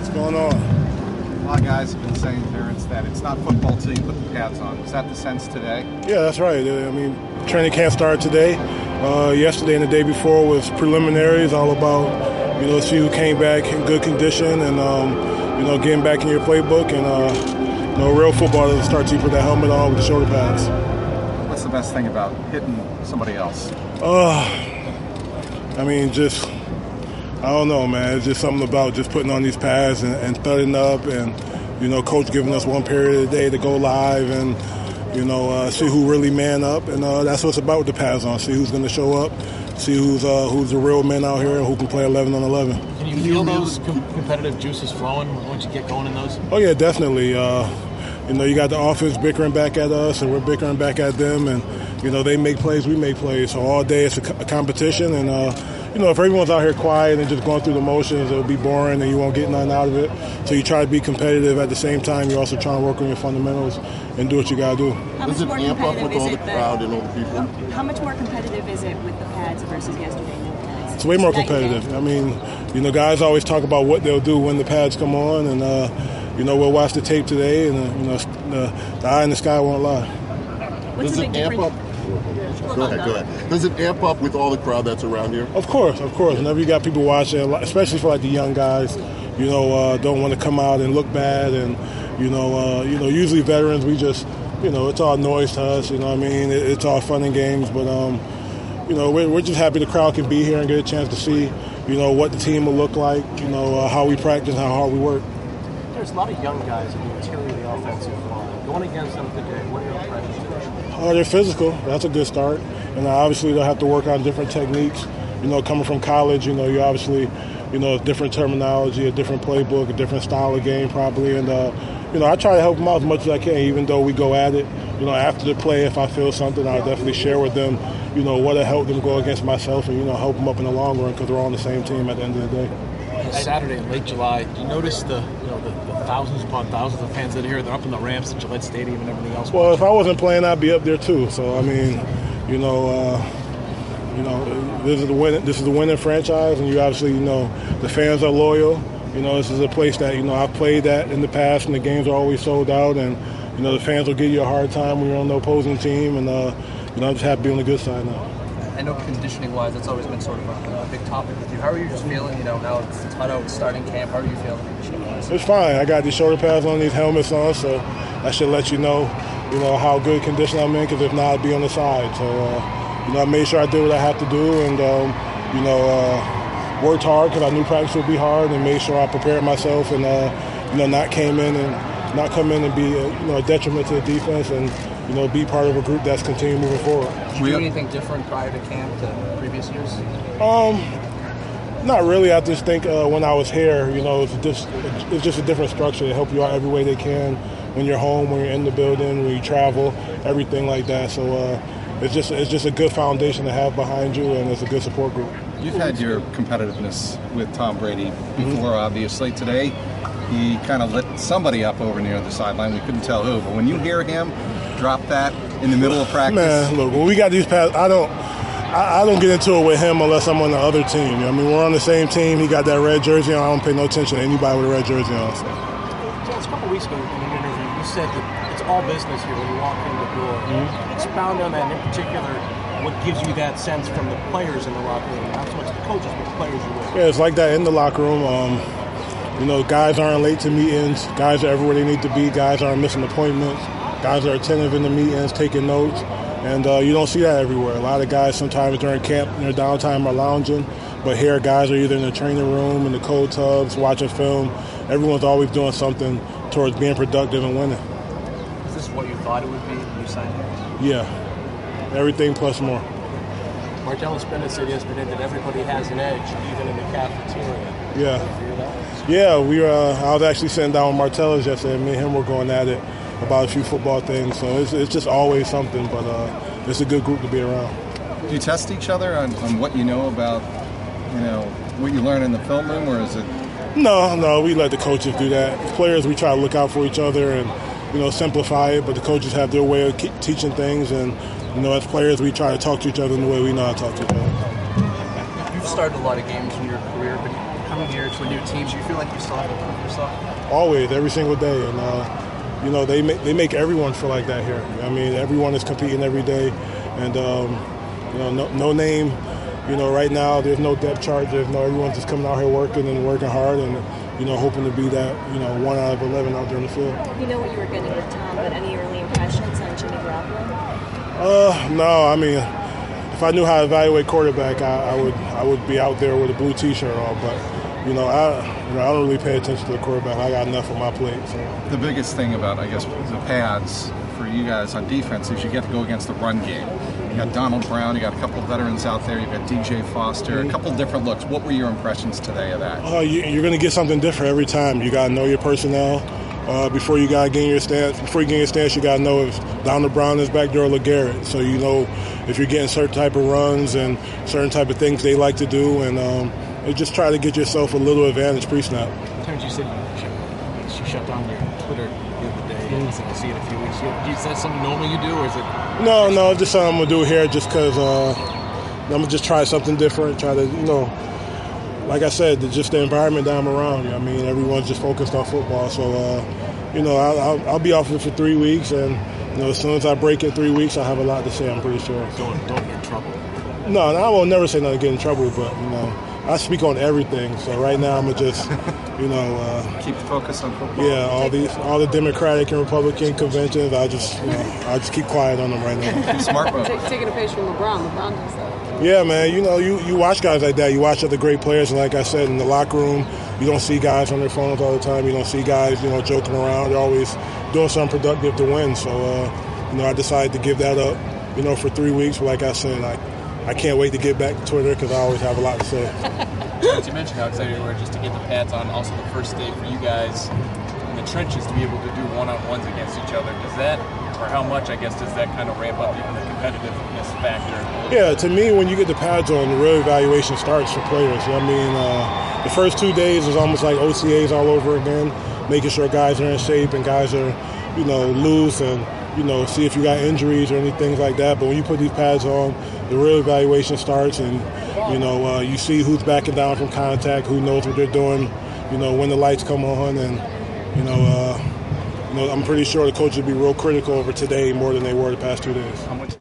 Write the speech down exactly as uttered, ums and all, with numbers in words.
What's going on? A lot of guys have been saying, Terrence, that it's not football till you put the pads on. Was that the sense today? Yeah, that's right. I mean, training camp started today. Uh, yesterday and the day before was preliminaries, all about, you know, see who came back in good condition and, um, you know, getting back in your playbook. And, uh, you know, real football doesn't start till you put that helmet on with the shoulder pads. What's the best thing about hitting somebody else? Uh, I mean, just, I don't know, man. It's just something about just putting on these pads and, and thudding up and, you know, coach giving us one period a day to go live and, you know, uh, see who really man up. And uh, that's what it's about with the pads on. See who's going to show up, see who's uh, who's the real men out here and who can play eleven on eleven. Can you feel those com- competitive juices flowing once you get going in those? Oh, yeah, definitely. Uh, you know, you got the offense bickering back at us and we're bickering back at them. And, you know, they make plays, we make plays. So all day it's a, co- a competition. And, uh, you know, if everyone's out here quiet and just going through the motions, it'll be boring and you won't get nothing out of it. So you try to be competitive at the same time. You're also trying to work on your fundamentals and do what you got to do. How Does it much more amp up competitive with all is the it crowd that, and all the people? How much more competitive is it with the pads versus yesterday? No pads? It's way more Night and day. competitive. I mean, you know, guys always talk about what they'll do when the pads come on. And, uh, you know, we'll watch the tape today and, uh, you know, the, the eye in the sky won't lie. What's Does the it big amp difference? up? Go ahead, go ahead. Does it amp up with all the crowd that's around here? Of course, of course. Whenever you got people watching, especially for like the young guys, you know, uh, don't want to come out and look bad, and you know, uh, you know, usually veterans, we just, you know, it's all noise to us. You know what I mean? It, it's all fun and games, but um, you know, we're, we're just happy the crowd can be here and get a chance to see, you know, what the team will look like, you know, uh, how we practice, how hard we work. There's a lot of young guys in the interior of the offensive line. Going against them today, what are your impressions today? Oh, they're physical. That's a good start. And obviously they'll have to work on different techniques. You know, coming from college, you know, you obviously, you know, different terminology, a different playbook, a different style of game probably. And, uh, you know, I try to help them out as much as I can, even though we go at it. You know, after the play, if I feel something, I'll definitely share with them, you know, what will help them go against myself and, you know, help them up in the long run because we're all on the same team at the end of the day. Saturday in late July, do you notice the, you know, the, the thousands upon thousands of fans that are here? They're up in the ramps at Gillette Stadium and everything else. Well, if I wasn't playing, I'd be up there too. So I mean, you know, uh, you know, this is the win. This is the winning franchise, and you obviously, you know, the fans are loyal. You know, this is a place that, you know, I've played at in the past, and the games are always sold out. And you know, the fans will give you a hard time when you're on the opposing team. And uh, you know, I'm just happy to be on the good side now. I know conditioning-wise, that's always been sort of a, a big topic with you. How are you just feeling? You know, now it's Tutto, it's starting camp. How are you feeling conditioning-wise? It's fine. I got these shoulder pads on, these helmets on, so that should let you know, you know, how good condition I'm in. Because if not, I'd be on the side. So, uh, you know, I made sure I did what I have to do, and um, you know, uh, worked hard because I knew practice would be hard, and made sure I prepared myself, and uh, you know, not came in and not come in and be a, you know, a detriment to the defense, and you know, be part of a group that's continuing moving forward. Did you do anything different prior to camp to previous years? Um, not really. I just think uh, when I was here, you know, it's just, it's just a different structure. They help you out every way they can when you're home, when you're in the building, when you travel, everything like that. So uh, it's just it's just a good foundation to have behind you, and it's a good support group. You've had your competitiveness with Tom Brady before, mm-hmm. obviously. Today, he kind of lit somebody up over near the sideline. We couldn't tell who, but when you hear him drop that in the middle of practice. Man, look, when we got these pads, I don't, I, I don't get into it with him unless I'm on the other team. You know, I mean, we're on the same team. He got that red jersey on. I don't pay no attention to anybody with a red jersey on. So. Just a couple weeks ago in an interview, you said that it's all business here when you walk in the door. Mm-hmm. Expound on that, in particular, what gives you that sense from the players in the locker room, not so much the coaches, but the players you're with. Yeah, it's like that in the locker room. Um, you know, guys aren't late to meetings. Guys are everywhere they need to be. Guys aren't missing appointments. Guys are attentive in the meetings, taking notes, and uh, you don't see that everywhere. A lot of guys sometimes during camp, in their downtime, are lounging, but here guys are either in the training room, in the cold tubs, watching film. Everyone's always doing something towards being productive and winning. Is this what you thought it would be when you signed it? Yeah, everything plus more. Martellus Bennett said yesterday that everybody has an edge, even in the cafeteria. Yeah, yeah. We uh, I was actually sitting down with Martellus yesterday, and me and him were going at it about a few football things, so it's, it's just always something, but uh, it's a good group to be around. Do you test each other on, on what you know about, you know, what you learn in the film room, or is it? No, no, we let the coaches do that. As players, we try to look out for each other and, you know, simplify it, but the coaches have their way of keep teaching things, and, you know, as players, we try to talk to each other in the way we know how to talk to each other. You've started a lot of games in your career, but coming here to a new team, do you feel like you still have to prove yourself? Always, every single day, and uh, you know they make they make everyone feel like that here. I mean, everyone is competing every day, and um, you know, no, no name. You know, right now there's no depth chart. There's no everyone's just coming out here working and working hard, and you know, hoping to be that you know one out of eleven out there in the field. You know what you were getting with Tom, but any early impressions on Jimmy Garoppolo? Uh, no, I mean, if I knew how to evaluate quarterback, I, I would I would be out there with a blue T-shirt on. But you know, I you know I don't really pay attention to the quarterback. I got enough on my plate. So. The biggest thing about, I guess, the pads for you guys on defense is you get to go against the run game. You got Donald Brown, you got a couple of veterans out there, you got D J Foster, a couple of different looks. What were your impressions today of that? Uh, you, you're going to get something different every time. You got to know your personnel. Uh, before you got to gain your stance, before you gain your stance, you got to know if Donald Brown is back there or LeGarrette. So you know if you're getting certain type of runs and certain type of things they like to do, and um, you just try to get yourself a little advantage pre-snap. Sometimes you said you shut, you shut down your Twitter the other day. Mm-hmm. So I'll see it in a few weeks. Is that something normally you do, or is it? No, no, it's just something I'm gonna do here, just because uh, I'm gonna just try something different. Try to, you know, like I said, just the environment that I'm around. You know, I mean, everyone's just focused on football, so uh, you know, I'll, I'll, I'll be off for three weeks, and you know, as soon as I break in three weeks, I'll have a lot to say. I'm pretty sure. Don't don't get in trouble. No, no, I will never say nothing to get in trouble, but you know, I speak on everything. So right now, I'm gonna just, you know, uh, keep the focus on football. Yeah, all these, all the Democratic and Republican conventions. I just, you know, I just keep quiet on them right now. Smart move. Taking a page from LeBron. LeBron does that. Yeah, man. You know, you, you watch guys like that. You watch other great players, and like I said, in the locker room, you don't see guys on their phones all the time. You don't see guys, you know, joking around. They're always doing something productive to win. So, uh, you know, I decided to give that up, you know, for three weeks. But like I said, I, I can't wait to get back to Twitter because I always have a lot to say. As you mentioned how excited you were just to get the pads on, also the first day for you guys in the trenches to be able to do one-on-ones against each other. Does that, or how much, I guess, does that kind of ramp up even the competitiveness factor? Yeah, to me, when you get the pads on, the real evaluation starts for players. I mean, uh, the first two days is almost like O C As all over again, making sure guys are in shape and guys are, you know, loose and, you know, see if you got injuries or anything like that. But when you put these pads on, the real evaluation starts, and you know, uh, you see who's backing down from contact, who knows what they're doing, you know, when the lights come on, and you know, uh, you know, I'm pretty sure the coaches will be real critical over today more than they were the past two days. How much